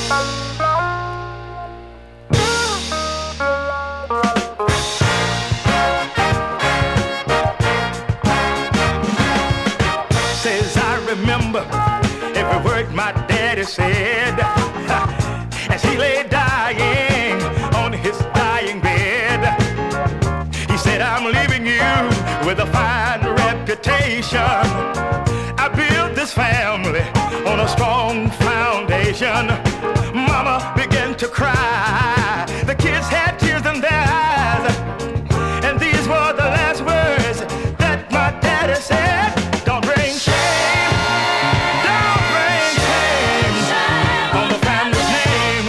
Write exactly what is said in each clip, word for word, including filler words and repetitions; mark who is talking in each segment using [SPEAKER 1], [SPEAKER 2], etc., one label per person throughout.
[SPEAKER 1] Says I remember every word my daddy said as he lay dying on his dying bed. He said, I'm leaving you with a fine reputation. I built this family on a strong foundation. Mama began to cry. The kids had tears in their eyes. And these were the last words that my daddy said. Don't bring shame. Don't bring shame on the family's name.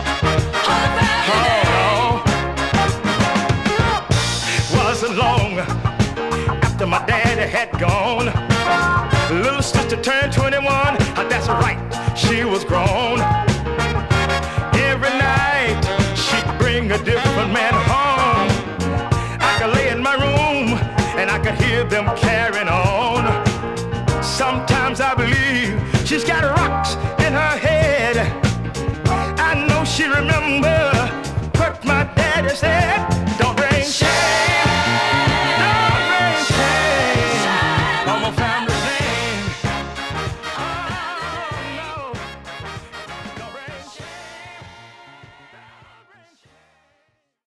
[SPEAKER 1] Oh, no. Wasn't long after my daddy had gone. Little sister turned twenty-one. That's right, she was grown. Every night she'd bring a different man home. I could lay in my room and I could hear them carrying on. Sometimes I believe she's got rocks in her head. I know she remember what my daddy said.